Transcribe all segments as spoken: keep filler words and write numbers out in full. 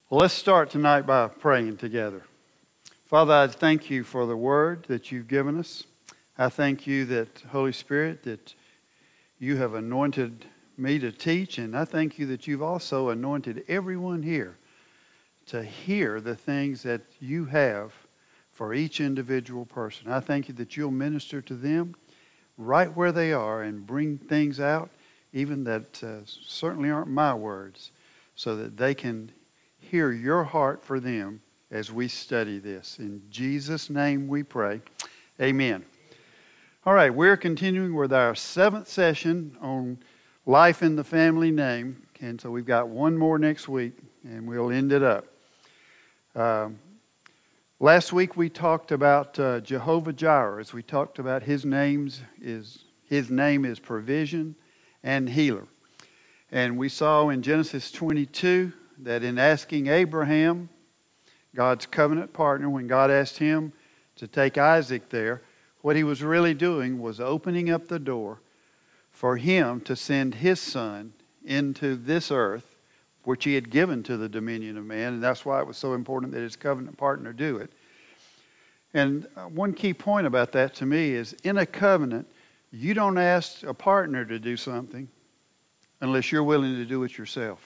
Well, let's start tonight by praying together. Father, I thank you for the word that you've given us. I thank you that, Holy Spirit, that you have anointed me to teach, and I thank you that you've also anointed everyone here to hear the things that you have for each individual person. I thank you that you'll minister to them right where they are and bring things out, even that uh, certainly aren't my words, so that they can hear your heart for them as we study this. In Jesus' name we pray. Amen. All right, we're continuing with our seventh session on life in the family name. And so we've got one more next week, and we'll end it up. Um, last week we talked about uh, Jehovah Jireh. As we talked about his names is his name is provision and healer. And we saw in Genesis twenty-two that in asking Abraham, God's covenant partner, when God asked him to take Isaac there, what he was really doing was opening up the door for him to send his son into this earth, which he had given to the dominion of man, and that's why it was so important that his covenant partner do it. And one key point about that to me is, in a covenant, you don't ask a partner to do something unless you're willing to do it yourself.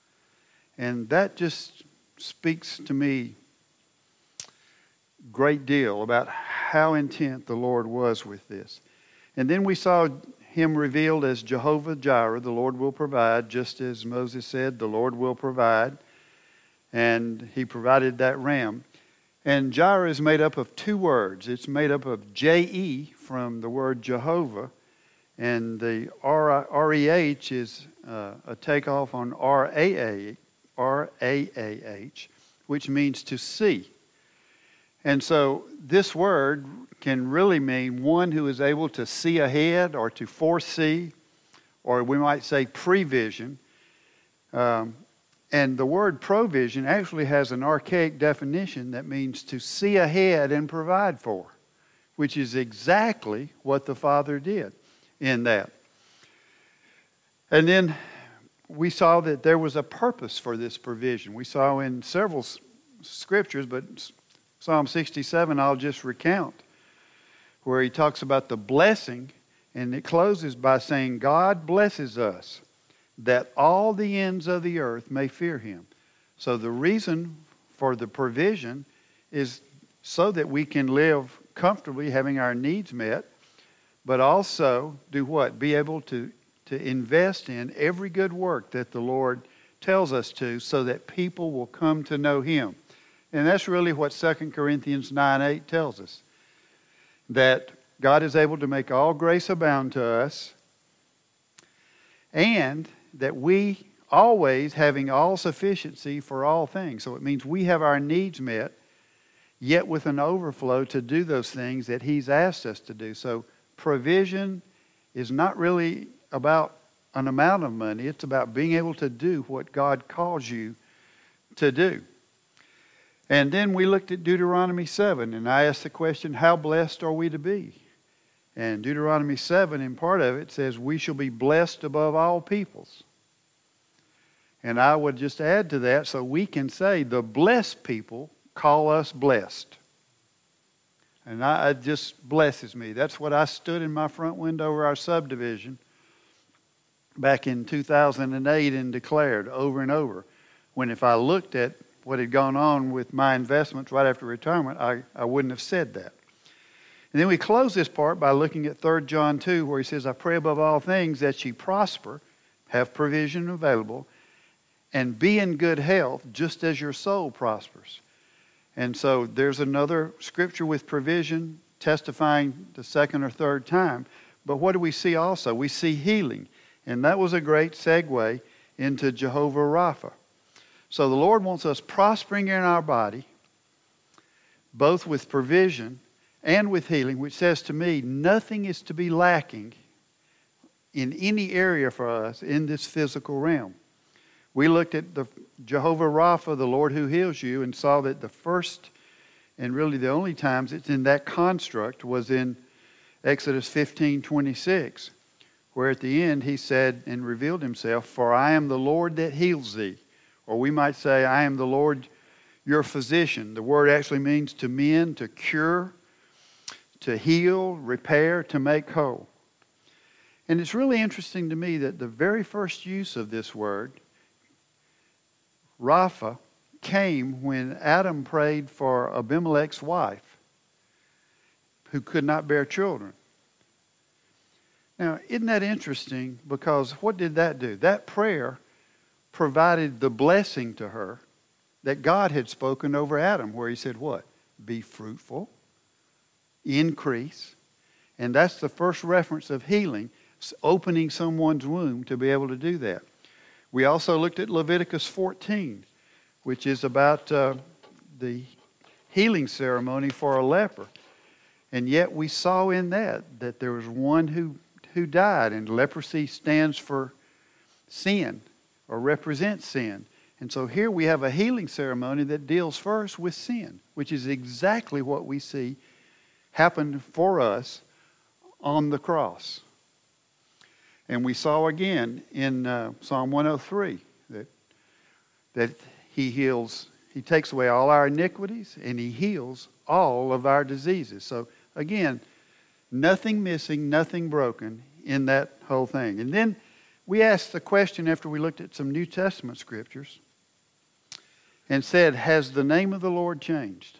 And that just speaks to me a great deal about how intent the Lord was with this. And then we saw him revealed as Jehovah Jireh, the Lord will provide, just as Moses said, the Lord will provide. And he provided that ram. And Jireh is made up of two words. It's made up of J E from the word Jehovah, and the R E H is uh, a takeoff on R A A. R A A H, which means to see. And so this word can really mean one who is able to see ahead or to foresee, or we might say prevision. Um, and the word provision actually has an archaic definition that means to see ahead and provide for, which is exactly what the Father did in that. And then we saw that there was a purpose for this provision. We saw in several scriptures, but Psalm sixty-seven I'll just recount, where he talks about the blessing, and it closes by saying, God blesses us, that all the ends of the earth may fear him. So the reason for the provision is so that we can live comfortably, having our needs met, but also do what? Be able to to invest in every good work that the Lord tells us to, so that people will come to know him. And that's really what Second Corinthians nine eight tells us. That God is able to make all grace abound to us, and that we always having all sufficiency for all things. So it means we have our needs met, yet with an overflow to do those things that he's asked us to do. So provision is not really about an amount of money. It's about being able to do what God calls you to do. And then we looked at Deuteronomy seven, and I asked the question, how blessed are we to be? And Deuteronomy seven, in part of it, says, we shall be blessed above all peoples. And I would just add to that, so we can say, the blessed people call us blessed. And I, it just blesses me. That's what I stood in my front window of our subdivision back in two thousand eight and declared over and over, when if I looked at what had gone on with my investments right after retirement, I, I wouldn't have said that. And then we close this part by looking at Third John two, where he says, I pray above all things that ye prosper, have provision available, and be in good health, just as your soul prospers. And so there's another scripture with provision testifying the second or third time. But what do we see also? We see healing. And that was a great segue into Jehovah Rapha. So the Lord wants us prospering in our body, both with provision and with healing, which says to me, nothing is to be lacking in any area for us in this physical realm. We looked at the Jehovah Rapha, the Lord who heals you, and saw that the first and really the only times it's in that construct was in Exodus fifteen twenty-six. Where at the end he said and revealed himself, for I am the Lord that heals thee. Or we might say, I am the Lord your physician. The word actually means to mend, to cure, to heal, repair, to make whole. And it's really interesting to me that the very first use of this word, Rapha, came when Adam prayed for Abimelech's wife, who could not bear children. Now, isn't that interesting? Because what did that do? That prayer provided the blessing to her that God had spoken over Adam, where he said what? Be fruitful, increase. And that's the first reference of healing, opening someone's womb to be able to do that. We also looked at Leviticus fourteen, which is about uh, the healing ceremony for a leper. And yet we saw in that that there was one who, who died, and leprosy stands for sin or represents sin. And so here we have a healing ceremony that deals first with sin, which is exactly what we see happened for us on the cross. And we saw again in uh, Psalm one oh three that, that he heals, he takes away all our iniquities and he heals all of our diseases. So again, nothing missing, nothing broken in that whole thing. And then we asked the question after we looked at some New Testament scriptures and said, has the name of the Lord changed?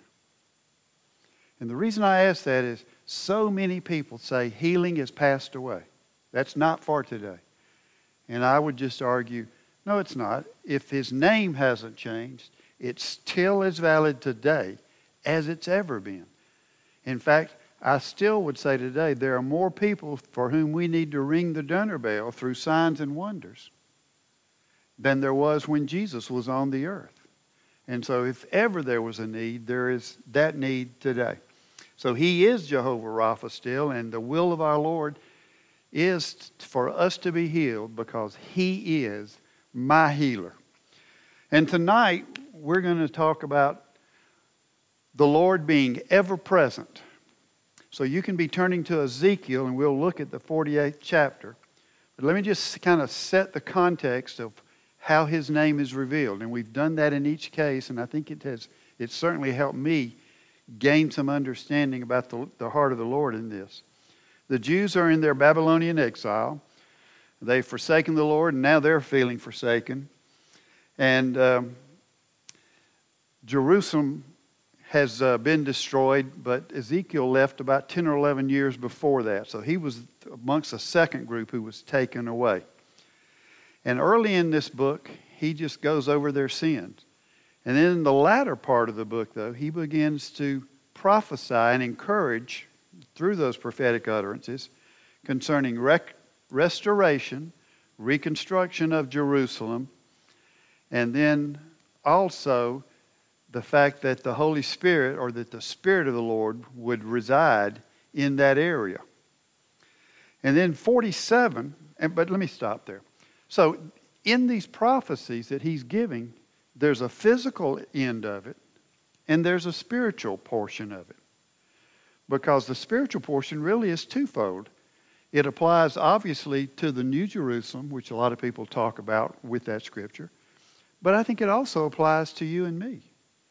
And the reason I ask that is so many people say healing has passed away. That's not for today. And I would just argue, no, it's not. If his name hasn't changed, it's still as valid today as it's ever been. In fact, I still would say today there are more people for whom we need to ring the dinner bell through signs and wonders than there was when Jesus was on the earth. And so if ever there was a need, there is that need today. So he is Jehovah Rapha still, and the will of our Lord is for us to be healed because he is my healer. And tonight we're going to talk about the Lord being ever present. So you can be turning to Ezekiel and we'll look at the forty-eighth chapter. But let me just kind of set the context of how his name is revealed. And we've done that in each case, and I think it has it certainly helped me gain some understanding about the, the heart of the Lord in this. The Jews are in their Babylonian exile. They've forsaken the Lord, and now they're feeling forsaken. And um, Jerusalem has uh, been destroyed, but Ezekiel left about ten or eleven years before that. So he was amongst a second group who was taken away. And early in this book, he just goes over their sins. And then in the latter part of the book, though, he begins to prophesy and encourage through those prophetic utterances concerning rec- restoration, reconstruction of Jerusalem, and then also the fact that the Holy Spirit, or that the Spirit of the Lord, would reside in that area. And then forty-seven, and, but let me stop there. So in these prophecies that he's giving, there's a physical end of it, and there's a spiritual portion of it. Because the spiritual portion really is twofold. It applies obviously to the New Jerusalem, which a lot of people talk about with that scripture. But I think it also applies to you and me.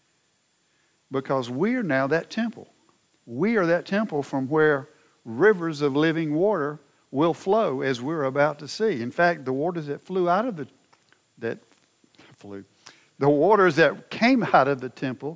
Because we are now that temple. We are that temple from where rivers of living water will flow, as we're about to see. In fact, the waters that flew out of the, that flew, the waters that came out of the temple,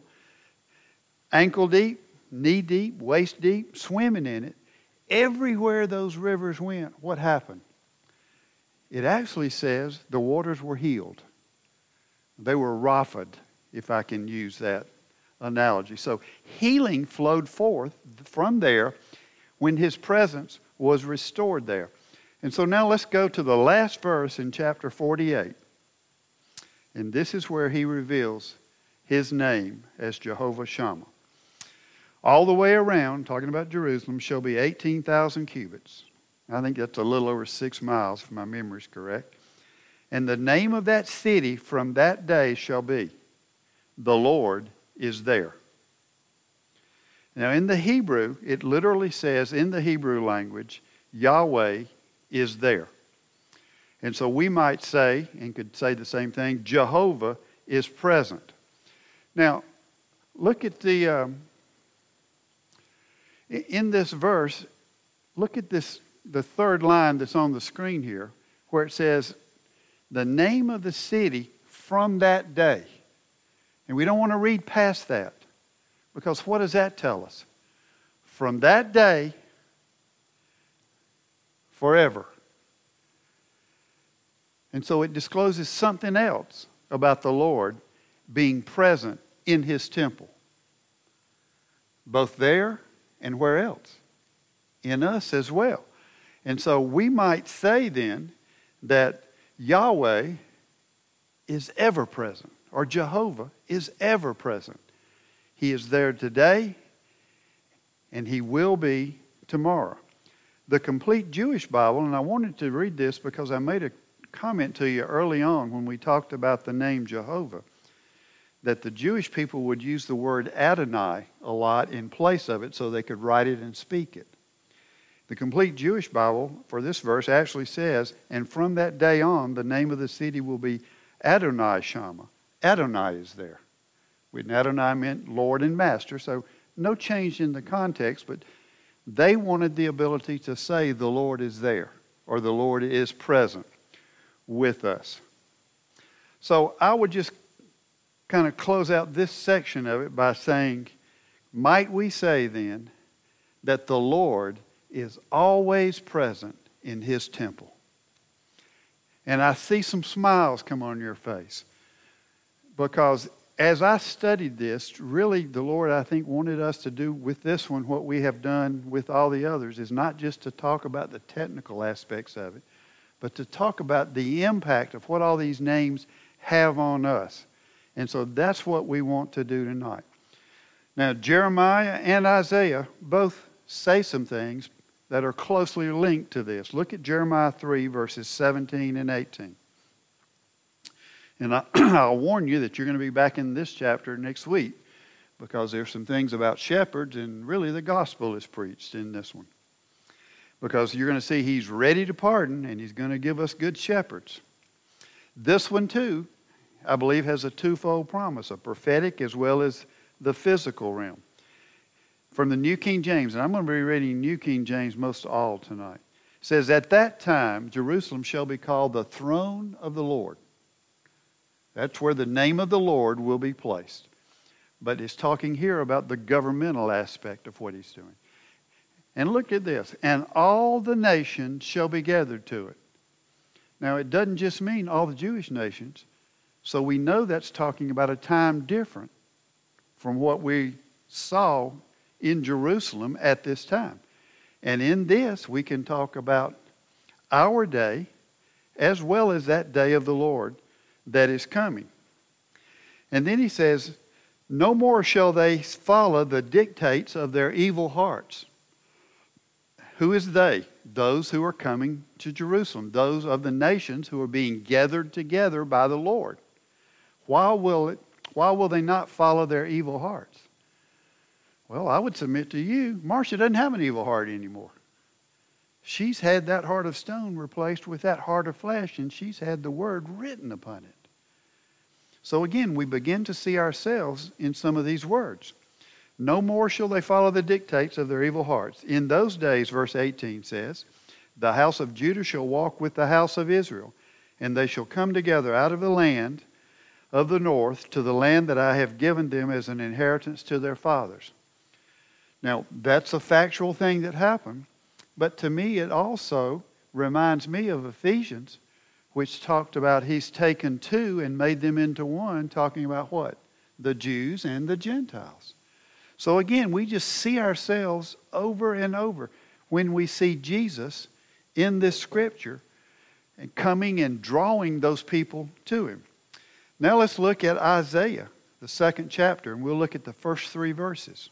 ankle deep, knee deep, waist deep, swimming in it, everywhere those rivers went, what happened? It actually says the waters were healed. They were raphed, if I can use that analogy. So healing flowed forth from there when his presence was restored there. And so now let's go to the last verse in chapter forty-eight. And this is where he reveals his name as Jehovah Shammah. All the way around, talking about Jerusalem, shall be eighteen thousand cubits. I think that's a little over six miles, if my memory is correct. And the name of that city from that day shall be, the Lord is there. Now in the Hebrew, it literally says in the Hebrew language, Yahweh is there. And so we might say, and could say the same thing, Jehovah is present. Now, look at the, um, in this verse, look at this, the third line that's on the screen here, where it says, the name of the city from that day. And we don't want to read past that, because what does that tell us? From that day, forever. And so it discloses something else about the Lord being present in His temple. Both there and where else? In us as well. And so we might say then that Yahweh is ever present, or Jehovah is ever present. He is there today, and He will be tomorrow. The Complete Jewish Bible, and I wanted to read this because I made a comment to you early on when we talked about the name Jehovah, that the Jewish people would use the word Adonai a lot in place of it so they could write it and speak it. The Complete Jewish Bible for this verse actually says, and from that day on, the name of the city will be Adonai Shammah. Adonai is there. When Adonai meant Lord and Master, so no change in the context, but they wanted the ability to say the Lord is there, or the Lord is present with us. So I would just kind of close out this section of it by saying, might we say then that the Lord is always present in His temple? And I see some smiles come on your face, because as I studied this, really the Lord, I think, wanted us to do with this one what we have done with all the others, is not just to talk about the technical aspects of it, but to talk about the impact of what all these names have on us. And so that's what we want to do tonight. Now, Jeremiah and Isaiah both say some things that are closely linked to this. Look at Jeremiah three, verses seventeen and eighteen. And I, I'll warn you that you're going to be back in this chapter next week, because there's some things about shepherds, and really the gospel is preached in this one. Because you're going to see He's ready to pardon, and He's going to give us good shepherds. This one too, I believe, has a twofold promise, a prophetic as well as the physical realm. From the New King James, and I'm going to be reading New King James most all tonight. It says, at that time, Jerusalem shall be called the throne of the Lord. That's where the name of the Lord will be placed. But it's talking here about the governmental aspect of what He's doing. And look at this. And all the nations shall be gathered to it. Now, it doesn't just mean all the Jewish nations. So we know that's talking about a time different from what we saw in Jerusalem at this time. And in this, we can talk about our day as well as that day of the Lord that is coming. And then he says, no more shall they follow the dictates of their evil hearts. Who is they? Those who are coming to Jerusalem. Those of the nations who are being gathered together by the Lord. Why will it, why will they not follow their evil hearts? Well, I would submit to you, Marcia doesn't have an evil heart anymore. She's had that heart of stone replaced with that heart of flesh, and she's had the word written upon it. So again, we begin to see ourselves in some of these words. No more shall they follow the dictates of their evil hearts. In those days, verse eighteen says, the house of Judah shall walk with the house of Israel, and they shall come together out of the land of the north to the land that I have given them as an inheritance to their fathers. Now, that's a factual thing that happened, but to me it also reminds me of Ephesians, which talked about He's taken two and made them into one, talking about what? The Jews and the Gentiles. So again, we just see ourselves over and over when we see Jesus in this scripture and coming and drawing those people to Him. Now let's look at Isaiah, the second chapter, and we'll look at the first three verses.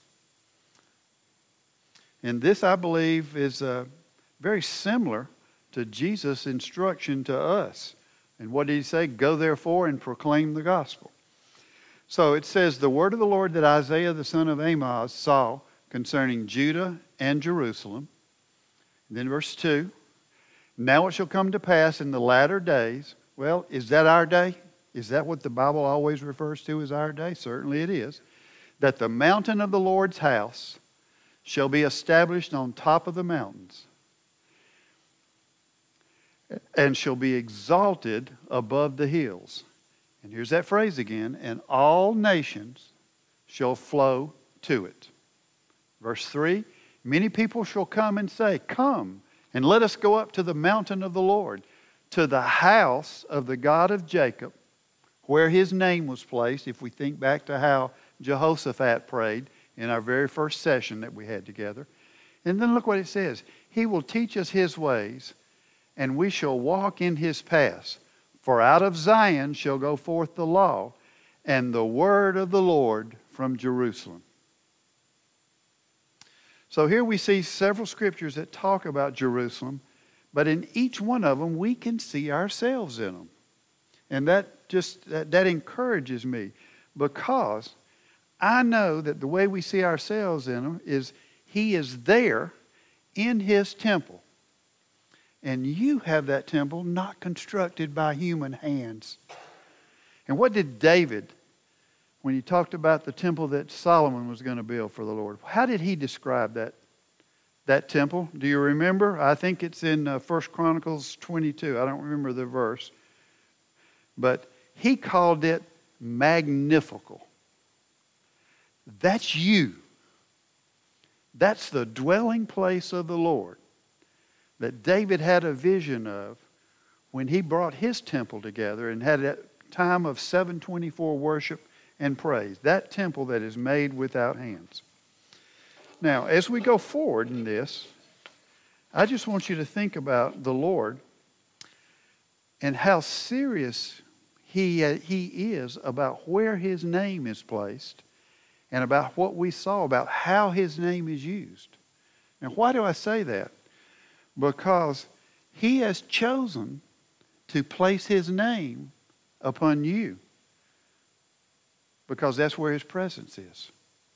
And this, I believe, is uh, very similar to Jesus' instruction to us. And what did He say? Go therefore and proclaim the gospel. So it says, the word of the Lord that Isaiah the son of Amoz saw concerning Judah and Jerusalem. And then verse two. Now it shall come to pass in the latter days. Well, is that our day? Is that what the Bible always refers to as our day? Certainly it is. That the mountain of the Lord's house shall be established on top of the mountains and shall be exalted above the hills. And here's that phrase again, and all nations shall flow to it. Verse three, many people shall come and say, come and let us go up to the mountain of the Lord, to the house of the God of Jacob, where his name was placed. If we think back to how Jehoshaphat prayed in our very first session that we had together. And then look what it says. He will teach us his ways, and we shall walk in his paths. For out of Zion shall go forth the law, and the word of the Lord from Jerusalem. So here we see several scriptures that talk about Jerusalem, but in each one of them we can see ourselves in them. And that just that, that encourages me, because I know that the way we see ourselves in them is he is there in his temple. And you have that temple not constructed by human hands. And what did David, when he talked about the temple that Solomon was going to build for the Lord, how did he describe that, that temple? Do you remember? I think it's in uh, First Chronicles twenty-two. I don't remember the verse. But he called it magnifical. That's you. That's the dwelling place of the Lord that David had a vision of when he brought his temple together and had a time of seven twenty-four worship and praise. That temple that is made without hands. Now, as we go forward in this, I just want you to think about the Lord and how serious he, he is about where his name is placed and about what we saw about how his name is used. Now, why do I say that? Because he has chosen to place his name upon you, because that's where his presence is.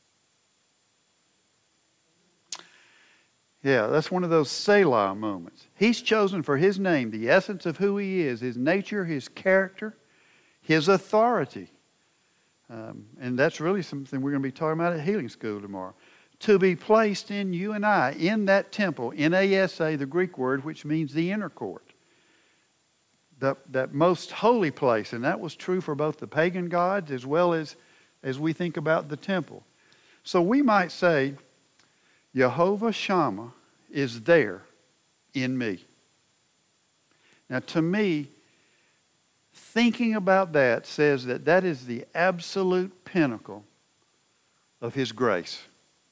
Yeah, that's one of those Selah moments. He's chosen for his name, the essence of who he is, his nature, his character, his authority. Um, and that's really something we're going to be talking about at Healing School tomorrow. To be placed in you and I, in that temple, N A S A, the Greek word, which means the inner court. The, that most holy place, and that was true for both the pagan gods as well as, as we think about the temple. So we might say, Jehovah Shammah is there in me. Now to me, thinking about that says that that is the absolute pinnacle of his grace.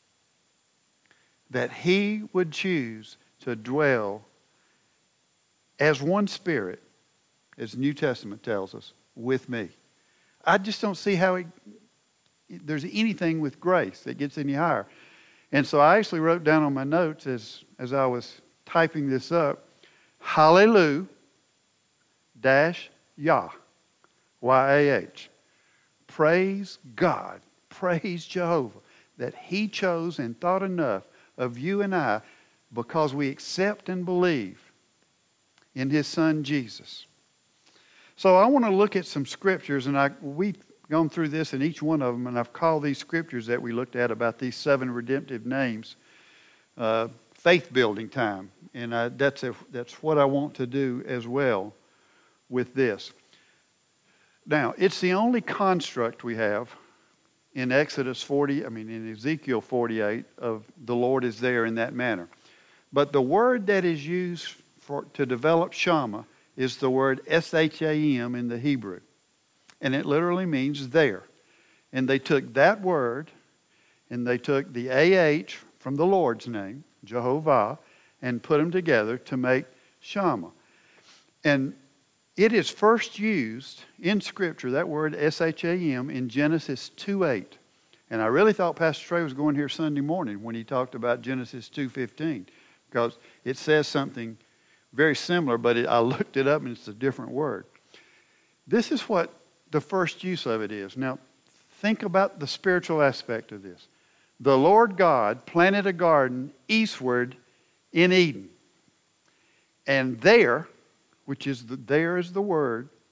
That he would choose to dwell as one spirit, as the New Testament tells us, with me. I just don't see how it, there's anything with grace that gets any higher. And so I actually wrote down on my notes as, as I was typing this up, Hallelujah dash Yah, Y A H. Praise God, praise Jehovah, that he chose and thought enough of you and I because we accept and believe in his son Jesus. So I want to look at some scriptures, and I we've gone through this in each one of them, and I've called these scriptures that we looked at about these seven redemptive names uh, faith building time, and I, that's a, that's what I want to do as well with this. Now, it's the only construct we have in Exodus forty, I mean in Ezekiel forty-eight, of the Lord is there in that manner. But the word that is used for to develop Shammah is the word S H A M in the Hebrew. And it literally means there. And they took that word, and they took the A H from the Lord's name, Jehovah, and put them together to make Shammah. And it is first used in Scripture, that word S H A M, in Genesis two eight. And I really thought Pastor Trey was going here Sunday morning when he talked about Genesis two fifteen, because it says something very similar, but it, I looked it up and it's a different word. This is what the first use of it is. Now, think about the spiritual aspect of this. The Lord God planted a garden eastward in Eden. And there, which is the, there is the word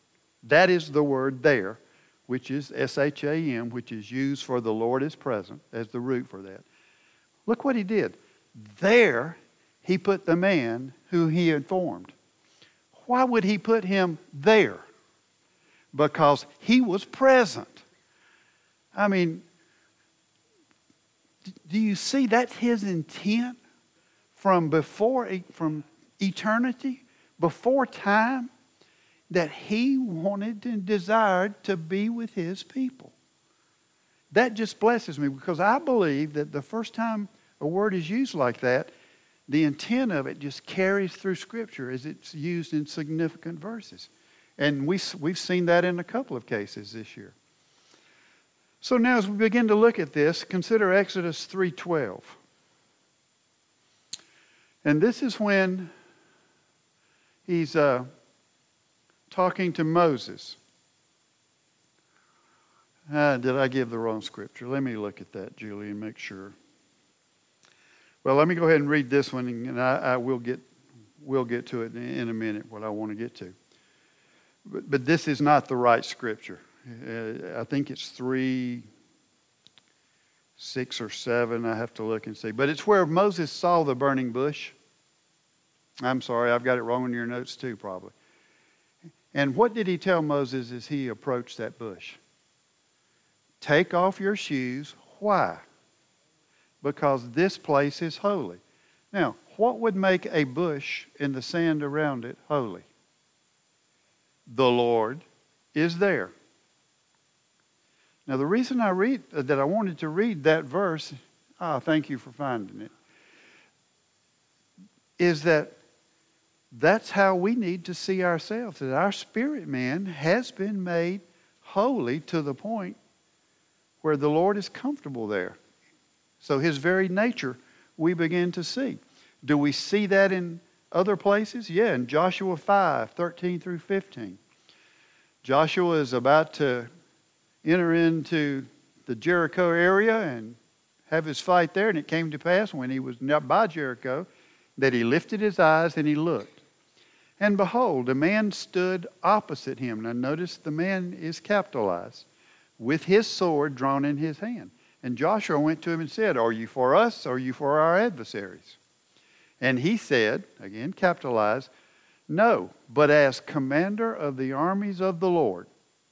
That is the word there, which is S H A M, which is used for the Lord is present as the root for that. Look what he did. There he put the man who he had formed. Why would he put him there? Because he was present. I mean, do you see that's his intent from before, from eternity, before time, that he wanted and desired to be with his people? That just blesses me, because I believe that the first time a word is used like that, the intent of it just carries through Scripture as it's used in significant verses. And we, we've seen that in a couple of cases this year. So now as we begin to look at this, consider Exodus three twelve. And this is when he's uh, talking to Moses. Uh, did I give the wrong scripture? Let me look at that, Julie, and make sure. Well, let me go ahead and read this one, and I, I will get we'll get to it in a minute, what I want to get to. But, but this is not the right scripture. Uh, I think it's three, six or seven. I have to look and see. But it's where Moses saw the burning bush. I'm sorry, I've got it wrong in your notes too, probably. And what did he tell Moses as he approached that bush? Take off your shoes. Why? Because this place is holy. Now, what would make a bush and the sand around it holy? The Lord is there. Now, the reason I read uh, that I wanted to read that verse, ah, thank you for finding it, is that that's how we need to see ourselves, that our spirit man has been made holy to the point where the Lord is comfortable there. So his very nature we begin to see. Do we see that in other places? Yeah, in Joshua five, thirteen through fifteen. Joshua is about to enter into the Jericho area and have his fight there. And it came to pass when he was by Jericho that he lifted his eyes and he looked. And behold, a man stood opposite him. Now notice the man is capitalized, with his sword drawn in his hand. And Joshua went to him and said, are you for us or are you for our adversaries? And he said, again capitalized, no, but as commander of the armies of the Lord,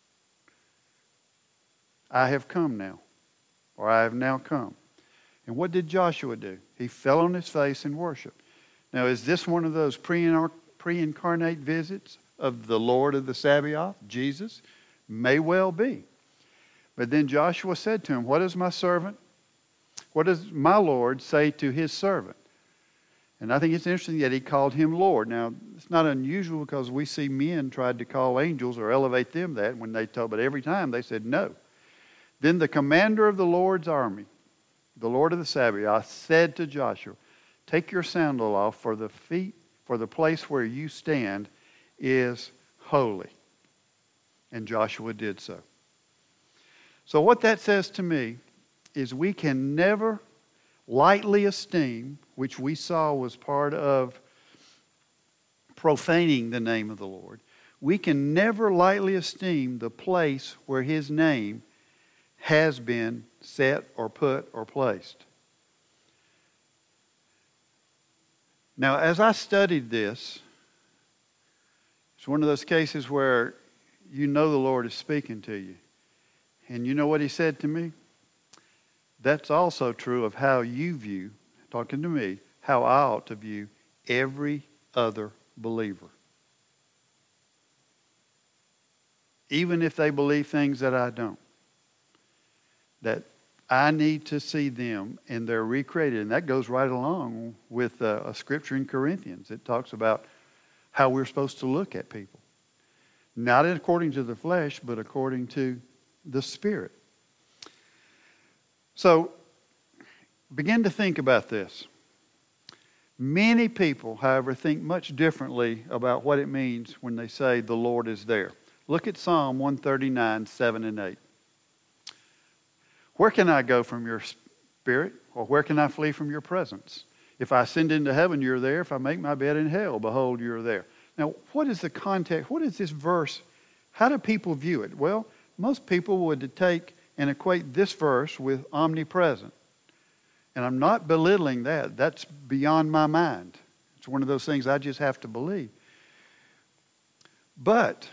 I have come now, or I have now come. And what did Joshua do? He fell on his face and worshiped. Now, is this one of those pre-incarnate visits of the Lord of the Sabaoth, Jesus? May well be. But then Joshua said to him, what does my servant, what does my Lord say to his servant? And I think it's interesting that he called him Lord. Now, it's not unusual because we see men tried to call angels or elevate them that when they told, but every time they said no. Then the commander of the Lord's army, the Lord of the Sabaoth, said to Joshua, take your sandal off, for the feet, for the place where you stand is holy. And Joshua did so. So what that says to me is we can never lightly esteem, which we saw was part of profaning the name of the Lord. We can never lightly esteem the place where his name has been set or put or placed. Now, as I studied this, it's one of those cases where you know the Lord is speaking to you. And you know what he said to me? That's also true of how you view, talking to me, how I ought to view every other believer. Even if they believe things that I don't. That I need to see them and they're recreated. And that goes right along with a, a scripture in Corinthians. It talks about how we're supposed to look at people. Not according to the flesh, but according to the Spirit. So, begin to think about this. Many people, however, think much differently about what it means when they say the Lord is there. Look at Psalm one thirty-nine, seven and eight. Where can I go from your spirit? Or where can I flee from your presence? If I ascend into heaven, you're there. If I make my bed in hell, behold, you're there. Now, what is the context? What is this verse How do people view it? Well, most people would take and equate this verse with omnipresent. And I'm not belittling that. That's beyond my mind. It's one of those things I just have to believe. But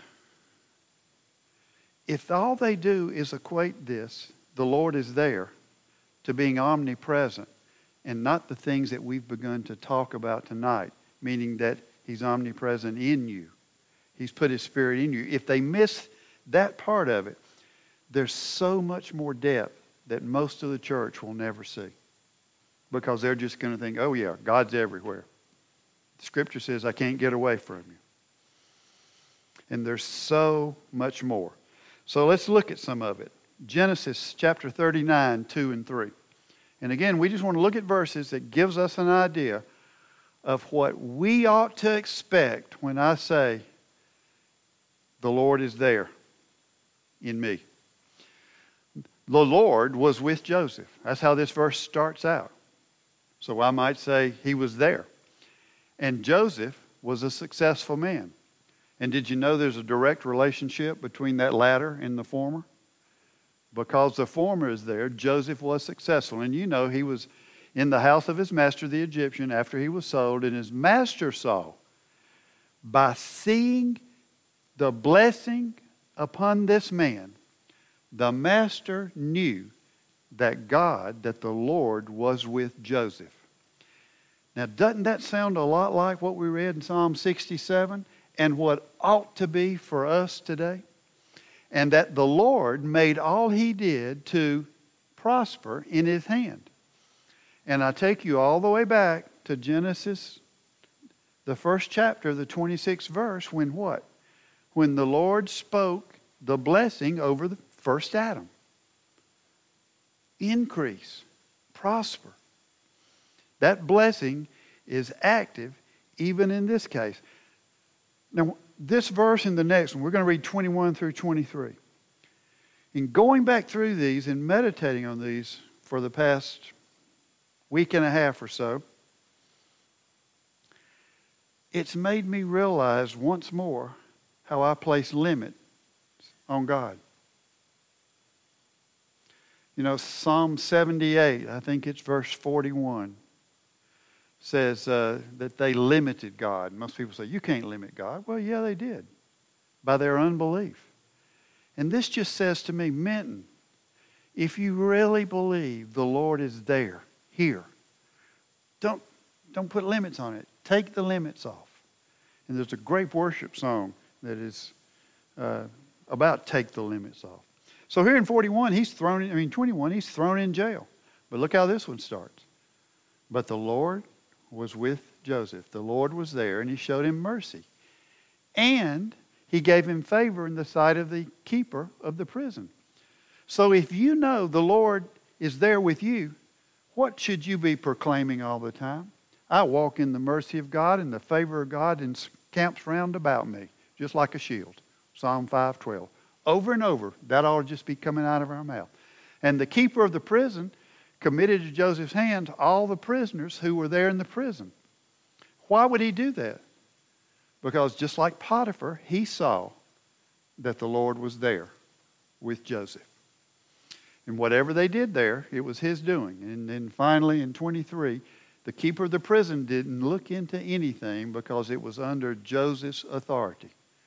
if all they do is equate this, the Lord is there, to being omnipresent, and not the things that we've begun to talk about tonight, meaning that He's omnipresent in you. He's put His Spirit in you. If they miss that part of it, there's so much more depth that most of the church will never see. Because they're just going to think, oh yeah, God's everywhere. The Scripture says, I can't get away from you. And there's so much more. So let's look at some of it. Genesis chapter thirty-nine, two and three. And again, we just want to look at verses that gives us an idea of what we ought to expect when I say, the Lord is there in me. The Lord was with Joseph. That's how this verse starts out. So I might say He was there. And Joseph was a successful man. And did you know there's a direct relationship between that latter and the former? Because the former is there, Joseph was successful. And you know he was in the house of his master, the Egyptian, after he was sold. And his master saw, by seeing the blessing upon this man, the master knew that God, that the Lord was with Joseph. Now, doesn't that sound a lot like what we read in Psalm sixty-seven and what ought to be for us today? And that the Lord made all He did to prosper in His hand. And I take you all the way back to Genesis, the first chapter, the twenty-sixth verse, when what? When the Lord spoke the blessing over the first Adam. Increase, prosper. That blessing is active even in this case. Now, this verse and the next one, we're going to read twenty-one through twenty-three. In going back through these and meditating on these for the past week and a half or so, it's made me realize once more how I place limits on God. You know, Psalm seventy-eight, I think it's verse forty-one, says uh, that they limited God. Most people say, you can't limit God. Well, yeah, they did, by their unbelief. And this just says to me, Minton, if you really believe the Lord is there, here, don't, don't put limits on it. Take the limits off. And there's a great worship song that is uh, about take the limits off. So here in forty-one, he's thrown in, I mean twenty-one, he's thrown in jail. But look how this one starts. But the Lord was with Joseph. The Lord was there and He showed him mercy. And He gave him favor in the sight of the keeper of the prison. So if you know the Lord is there with you, what should you be proclaiming all the time? I walk in the mercy of God and the favor of God encamps round about me, just like a shield. Psalm five twelve. Over and over, that ought to just be coming out of our mouth. And the keeper of the prison committed to Joseph's hands all the prisoners who were there in the prison. Why would he do that? Because just like Potiphar, he saw that the Lord was there with Joseph. And whatever they did there, it was his doing. And then finally in twenty-three, the keeper of the prison didn't look into anything because it was under Joseph's authority.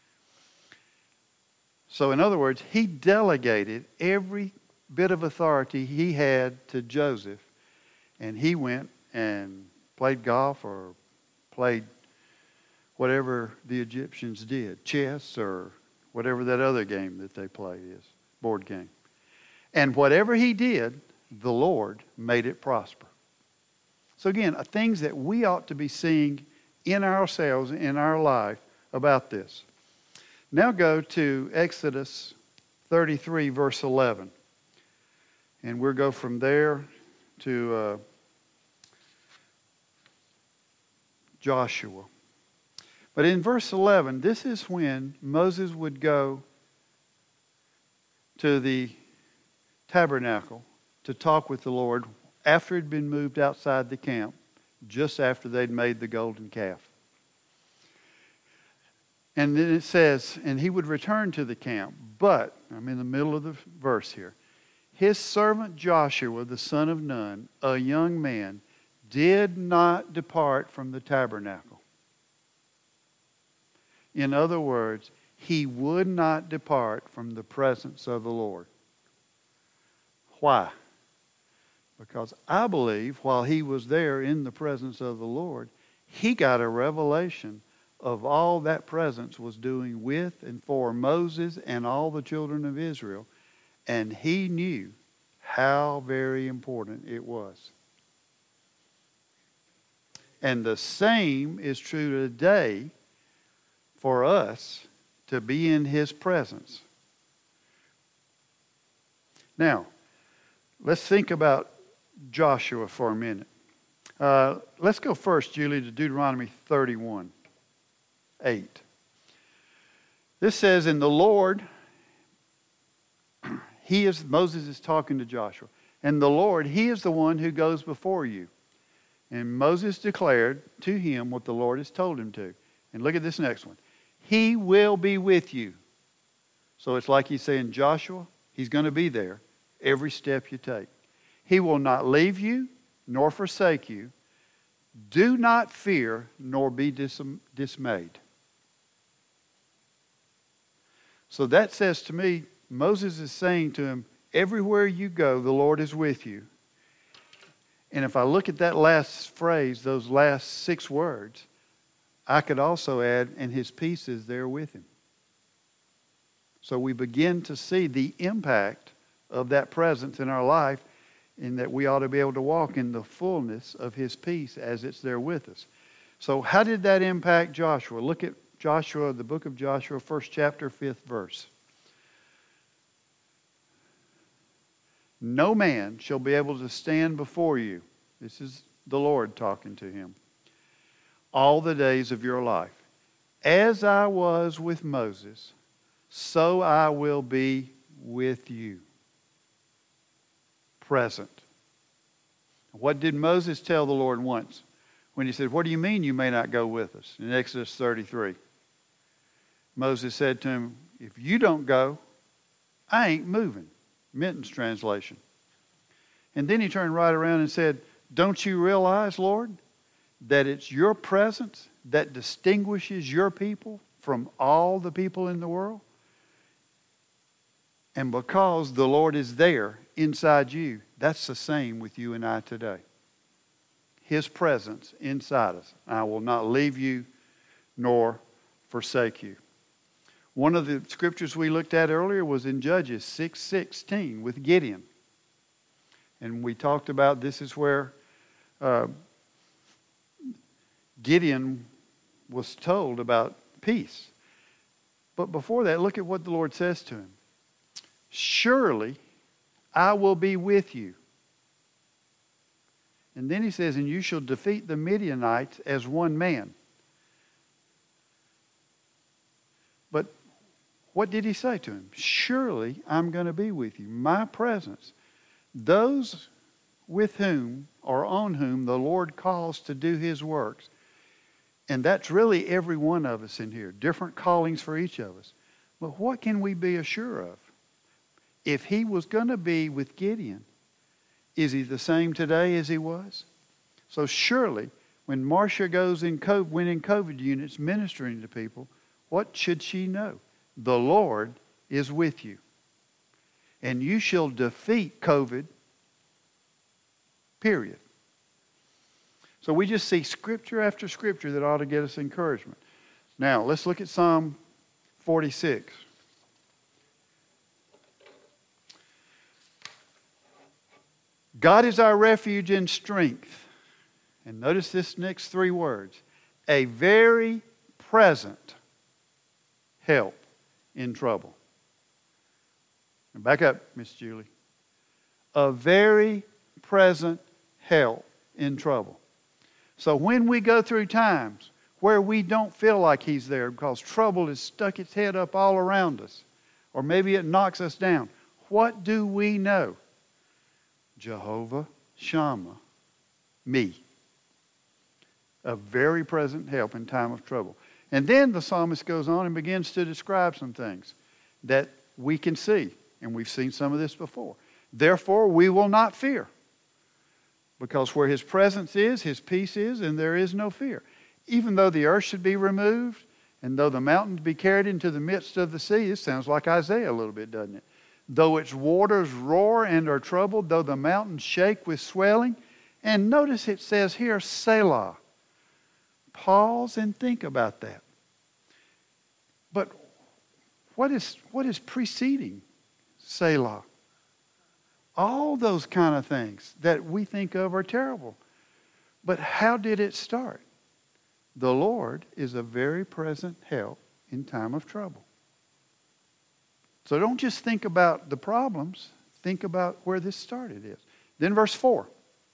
So in other words, he delegated every bit of authority he had to Joseph. And he went and played golf or played whatever the Egyptians did, chess or whatever that other game that they played is, board game. And whatever he did, the Lord made it prosper. So again, things that we ought to be seeing in ourselves, in our life about this. Now go to Exodus thirty-three, verse eleven. And we'll go from there to uh, Joshua. But in verse eleven, this is when Moses would go to the tabernacle to talk with the Lord after he'd been moved outside the camp, just after they'd made the golden calf. And then it says, and he would return to the camp. But, I'm in the middle of the verse here. His servant Joshua, the son of Nun, a young man, did not depart from the tabernacle. In other words, he would not depart from the presence of the Lord. Why? Because I believe while he was there in the presence of the Lord, he got a revelation of all that presence was doing with and for Moses and all the children of Israel. And he knew how very important it was. And the same is true today for us to be in his presence. Now, let's think about Joshua for a minute. Uh, let's go first, Julie, to Deuteronomy thirty-one, eight. This says, "In the Lord," he is, Moses is talking to Joshua, "and the Lord, he is the one who goes before you." And Moses declared to him what the Lord has told him to. And look at this next one. "He will be with you." So it's like he's saying, Joshua, he's going to be there every step you take. "He will not leave you nor forsake you. Do not fear nor be dis- dismayed." So that says to me, Moses is saying to him, everywhere you go, the Lord is with you. And if I look at that last phrase, those last six words, I could also add, and his peace is there with him. So we begin to see the impact of that presence in our life, in that we ought to be able to walk in the fullness of his peace as it's there with us. So how did that impact Joshua? Look at Joshua, the book of Joshua, first chapter, fifth verse. "No man shall be able to stand before you." This is the Lord talking to him. "All the days of your life. As I was with Moses, so I will be with you." Present. What did Moses tell the Lord once when he said, "What do you mean you may not go with us?" In Exodus thirty-three. Moses said to him, "If you don't go, I ain't moving." Minton's translation. And then he turned right around and said, "Don't you realize, Lord, that it's your presence that distinguishes your people from all the people in the world? And because the Lord is there inside you, that's the same with you and I today. His presence inside us. I will not leave you nor forsake you." One of the scriptures we looked at earlier was in Judges six sixteen with Gideon. And we talked about this is where uh, Gideon was told about peace. But before that, look at what the Lord says to him. "Surely I will be with you." And then he says, "And you shall defeat the Midianites as one man." But what did he say to him? Surely I'm going to be with you. My presence. Those with whom or on whom the Lord calls to do his works. And that's really every one of us in here. Different callings for each of us. But what can we be assured of? If he was going to be with Gideon, is he the same today as he was? So surely when Marcia goes in COVID, went in COVID units ministering to people, what should she know? The Lord is with you. And you shall defeat COVID, period. So we just see scripture after scripture that ought to get us encouragement. Now, let's look at Psalm forty-six. God is our refuge and strength. And notice this next three words. A very present help in trouble. And back up, Miss Julie. A very present help in trouble. So when we go through times where we don't feel like he's there because trouble has stuck its head up all around us, or maybe it knocks us down, what do we know? Jehovah Shammah, me. A very present help in time of trouble. And then the psalmist goes on and begins to describe some things that we can see. And we've seen some of this before. Therefore, we will not fear. Because where his presence is, his peace is, and there is no fear. Even though the earth should be removed, and though the mountains be carried into the midst of the sea, this sounds like Isaiah a little bit, doesn't it? Though its waters roar and are troubled, though the mountains shake with swelling. And notice it says here, Selah. Pause and think about that. But what is, what is preceding Selah? All those kind of things that we think of are terrible. But how did it start? The Lord is a very present help in time of trouble. So don't just think about the problems. Think about where this started is. Then verse four.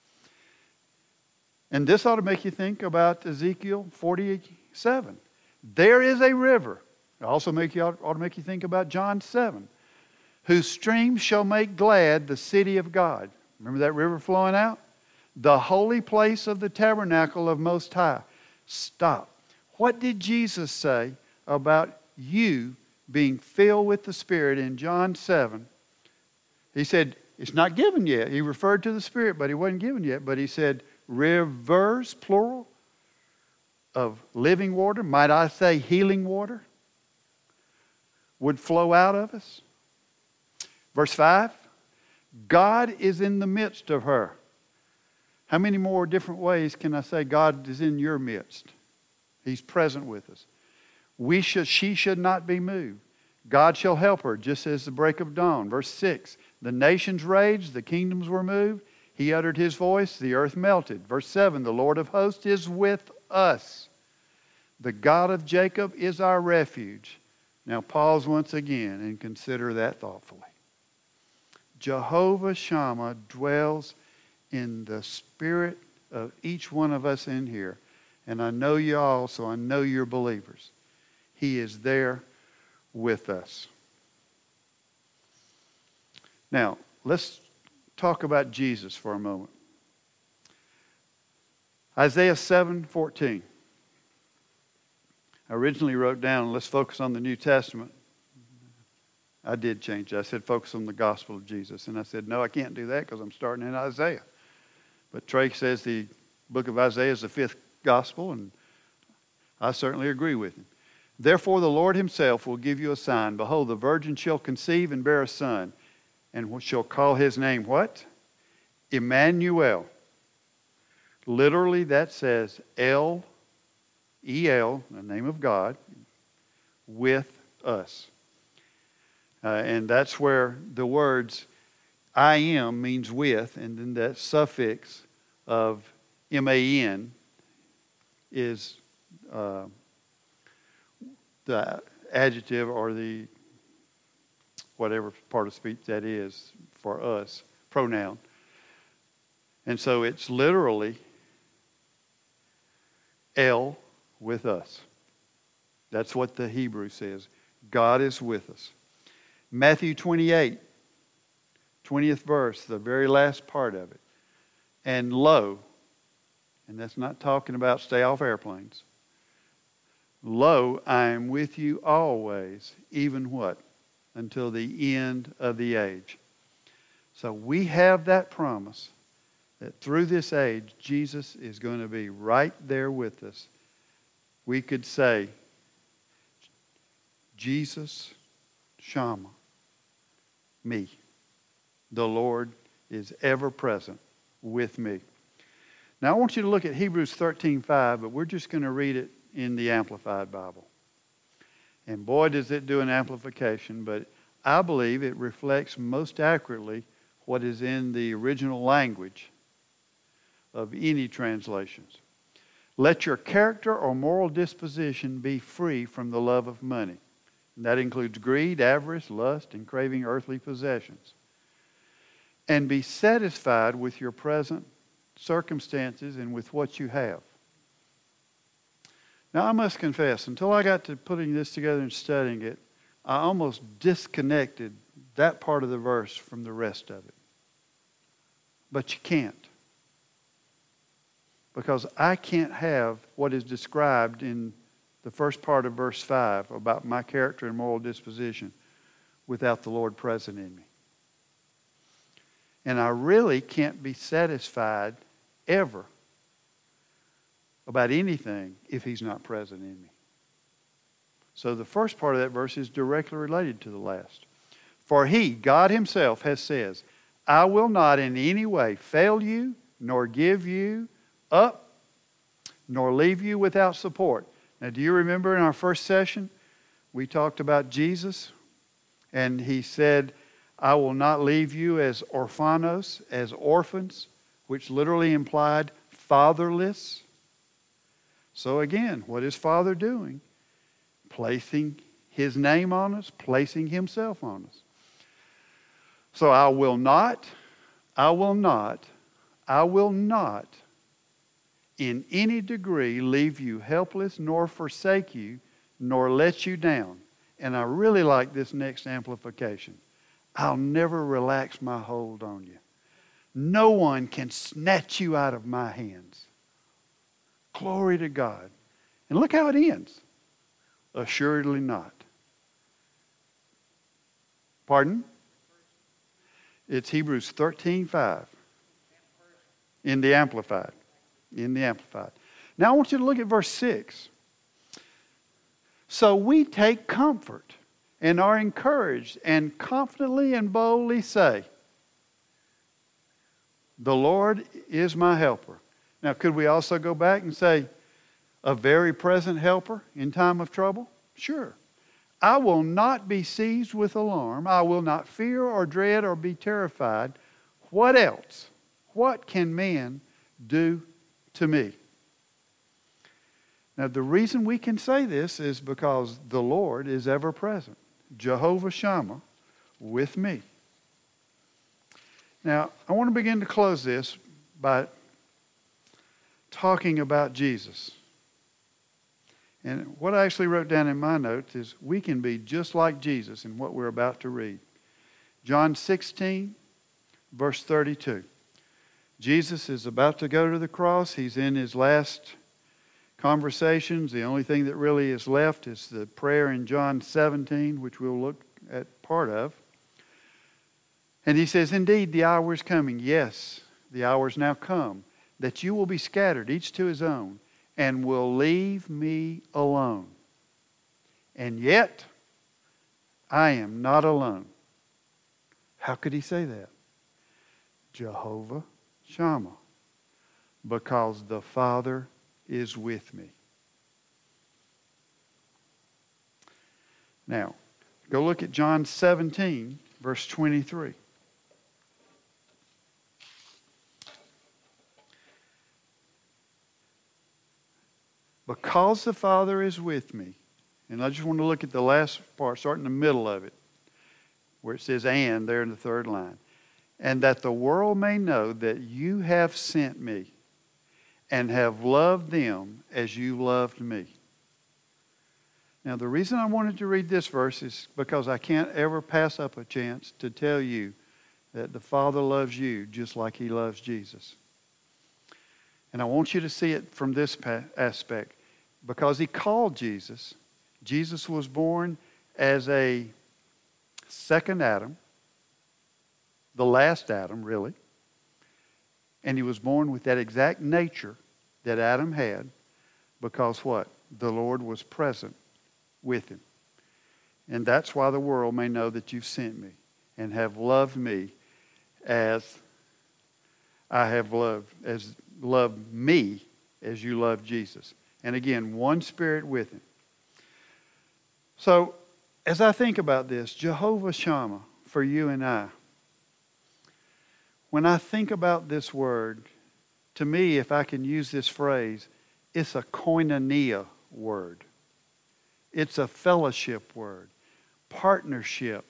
And this ought to make you think about Ezekiel forty-seven. There is a river. It also make you, ought to make you think about John seven. Whose streams shall make glad the city of God. Remember that river flowing out? The holy place of the tabernacle of Most High. Stop. What did Jesus say about you being filled with the Spirit in John seven? He said, it's not given yet. He referred to the Spirit, but he wasn't given yet. But he said, rivers, plural, of living water, might I say healing water, would flow out of us. Verse five, God is in the midst of her. How many more different ways can I say God is in your midst? He's present with us. We should, she should not be moved. God shall help her just as the break of dawn. Verse six, the nations raged, the kingdoms were moved. He uttered his voice, the earth melted. Verse seven, the Lord of hosts is with us. The God of Jacob is our refuge. Now pause once again and consider that thoughtfully. Jehovah Shammah dwells in the spirit of each one of us in here. And I know you all, so I know you're believers. He is there with us. Now, let's talk about Jesus for a moment. Isaiah seven fourteen. I originally wrote down, let's focus on the New Testament. I did change it. I said, focus on the gospel of Jesus. And I said, no, I can't do that because I'm starting in Isaiah. But Trey says the book of Isaiah is the fifth gospel, and I certainly agree with him. Therefore, the Lord himself will give you a sign. Behold, the virgin shall conceive and bear a son, and shall call his name what? Emmanuel. Literally, that says El, E L, the name of God, with us. Uh, and that's where the words I am means with, and then that suffix of M A N is uh, the adjective or the whatever part of speech that is for us, pronoun. And so it's literally El with us. That's what the Hebrew says. God is with us. Matthew twenty-eight, twentieth verse, the very last part of it. And lo, and that's not talking about stay off airplanes. Lo, I am with you always, even what? Until the end of the age. So we have that promise that through this age, Jesus is going to be right there with us. We could say, Jesus, Shammah, me. The Lord is ever present with me. Now I want you to look at Hebrews thirteen five, but we're just going to read it in the Amplified Bible. And boy, does it do an amplification, but I believe it reflects most accurately what is in the original language of any translations. Let your character or moral disposition be free from the love of money. And that includes greed, avarice, lust, and craving earthly possessions. And be satisfied with your present circumstances and with what you have. Now, I must confess, until I got to putting this together and studying it, I almost disconnected that part of the verse from the rest of it. But you can't. Because I can't have what is described in the first part of verse five about my character and moral disposition without the Lord present in me. And I really can't be satisfied ever about anything if He's not present in me. So the first part of that verse is directly related to the last. For He, God Himself, has said, I will not in any way fail you, nor give you up, nor leave you without support. Now, do you remember in our first session, we talked about Jesus, and He said, I will not leave you as orphanos, as orphans, which literally implied fatherless. So again, what is Father doing? Placing His name on us, placing Himself on us. So I will not, I will not, I will not in any degree leave you helpless, nor forsake you, nor let you down. And I really like this next amplification. I'll never relax my hold on you. No one can snatch you out of my hands. Glory to God. And look how it ends. Assuredly not. Pardon? It's Hebrews thirteen five. In the Amplified. In the Amplified. Now I want you to look at verse six. So we take comfort and are encouraged and confidently and boldly say, the Lord is my helper. Now could we also go back and say, a very present helper in time of trouble? Sure. I will not be seized with alarm. I will not fear or dread or be terrified. What else? What can man do to me? Now the reason we can say this is because the Lord is ever present. Jehovah Shammah with me. Now I want to begin to close this by talking about Jesus. And what I actually wrote down in my notes is we can be just like Jesus in what we're about to read. John sixteen, verse thirty-two. Jesus is about to go to the cross. He's in His last conversations. The only thing that really is left is the prayer in John seventeen, which we'll look at part of. And He says, indeed, the hour is coming. Yes, the hour is now come, that you will be scattered, each to his own, and will leave me alone. And yet, I am not alone. How could He say that? Jehovah Shammah. Because the Father is with me. Now, go look at John seventeen, verse twenty-three. Because the Father is with me. And I just want to look at the last part, starting in the middle of it, where it says and there in the third line. And that the world may know that you have sent me and have loved them as you loved me. Now the reason I wanted to read this verse is because I can't ever pass up a chance to tell you that the Father loves you just like He loves Jesus. And I want you to see it from this aspect. Because He called Jesus, Jesus was born as a second Adam, the last Adam, really. And He was born with that exact nature that Adam had because what? The Lord was present with him. And that's why the world may know that you've sent me and have loved me as I have loved, as loved me as you love Jesus. And again, one Spirit with Him. So, as I think about this, Jehovah Shammah for you and I, when I think about this word, to me, if I can use this phrase, it's a koinonia word. It's a fellowship word, partnership.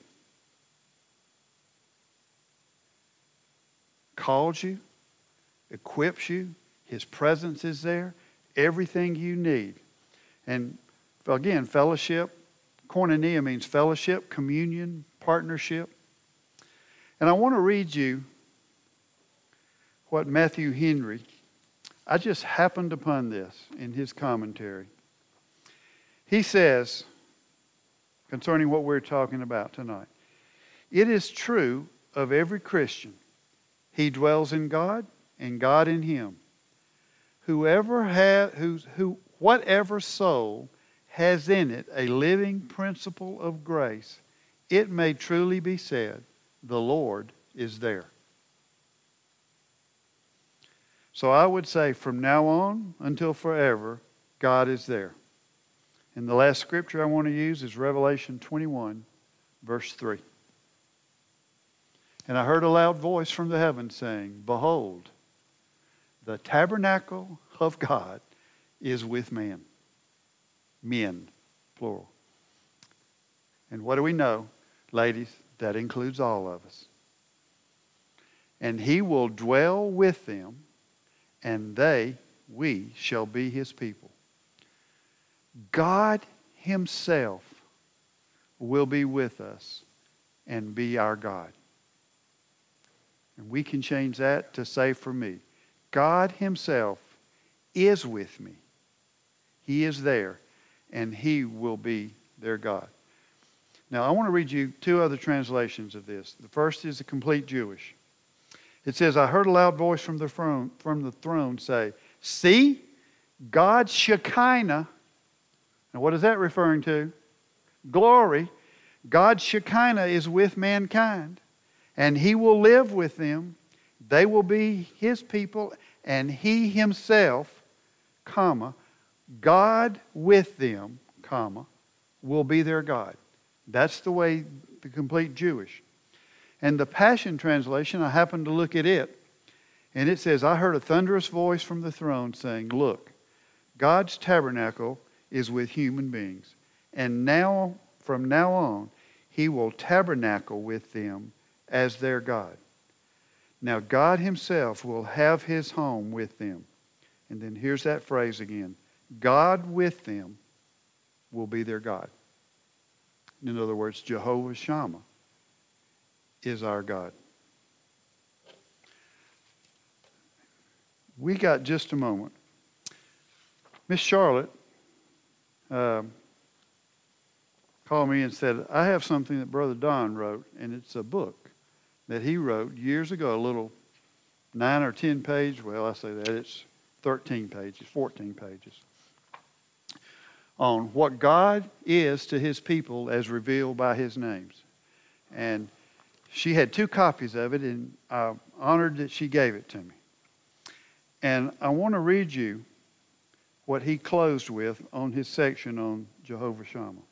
Calls you, equips you, His presence is there, everything you need. And again, fellowship, koinonia means fellowship, communion, partnership. And I want to read you what Matthew Henry, I just happened upon this in his commentary. He says, concerning what we're talking about tonight, it is true of every Christian. He dwells in God and God in him. Whoever has, who's, who, whatever soul has in it a living principle of grace, it may truly be said, the Lord is there. So I would say from now on until forever, God is there. And the last scripture I want to use is Revelation twenty-one, verse three. And I heard a loud voice from the heavens saying, behold, the tabernacle of God is with man. Men, plural. And what do we know? Ladies, that includes all of us. And he will dwell with them, and they, we, shall be his people. God himself will be with us and be our God. And we can change that to say for me, God himself is with me. He is there, and he will be their God. Now, I want to read you two other translations of this. The first is the complete Jewish. It says, I heard a loud voice from the throne, from the throne say, see, God's Shekinah. Now, what is that referring to? Glory. God's Shekinah is with mankind, and he will live with them. They will be his people, and he himself, comma, God with them, comma, will be their God. That's the way the complete Jewish. And the Passion Translation, I happened to look at it, and it says, I heard a thunderous voice from the throne saying, look, God's tabernacle is with human beings, and now, from now on, he will tabernacle with them as their God. Now God himself will have his home with them. And then here's that phrase again. God with them will be their God. In other words, Jehovah Shammah is our God. We got just a moment. Miss Charlotte uh, called me and said, I have something that Brother Don wrote, and it's a book that he wrote years ago, a little nine or ten page, well, I say that, it's thirteen pages, fourteen pages, on what God is to his people as revealed by his names. And she had two copies of it, and I'm honored that she gave it to me. And I want to read you what he closed with on his section on Jehovah Shammah.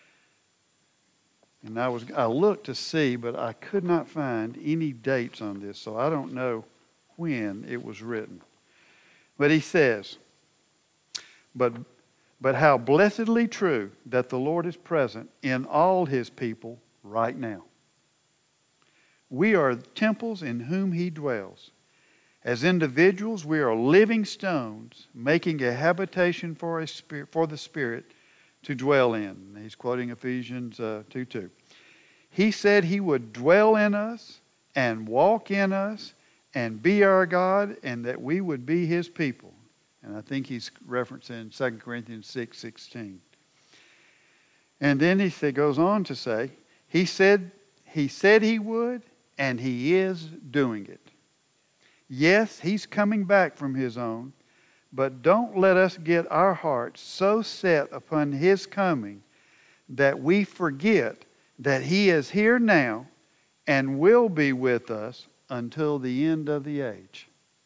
And I was I looked to see, but I could not find any dates on this, so I don't know when it was written. But he says, but, but how blessedly true that the Lord is present in all his people right now. We are temples in whom he dwells. As individuals, we are living stones, making a habitation for, a spirit, for the Spirit to dwell in. He's quoting Ephesians uh, two two. He said he would dwell in us and walk in us and be our God, and that we would be his people. And I think he's referencing Second Corinthians six sixteen. And then he goes on to say, he said, he said he would, and he is doing it. Yes, he's coming back from his own, but don't let us get our hearts so set upon his coming that we forget that he is here now and will be with us until the end of the age.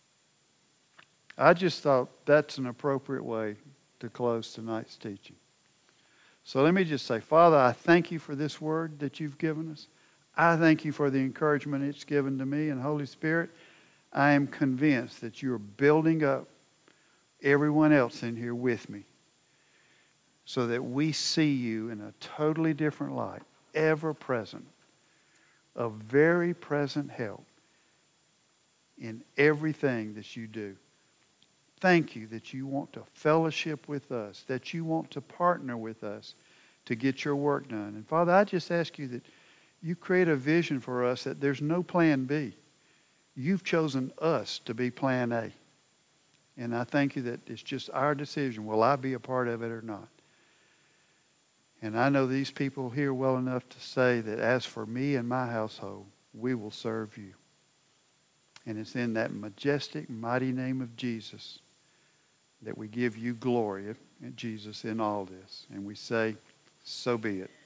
I just thought that's an appropriate way to close tonight's teaching. So let me just say, Father, I thank you for this word that you've given us. I thank you for the encouragement it's given to me. And Holy Spirit, I am convinced that you're building up everyone else in here with me so that we see you in a totally different light, ever present, a very present help in everything that you do. Thank you that you want to fellowship with us, that you want to partner with us to get your work done. And Father, I just ask you that you create a vision for us that there's no plan B. You've chosen us to be plan A. And I thank you that it's just our decision. Will I be a part of it or not? And I know these people here well enough to say that as for me and my household, we will serve you. And it's in that majestic, mighty name of Jesus that we give you glory, Jesus, in all this. And we say, so be it.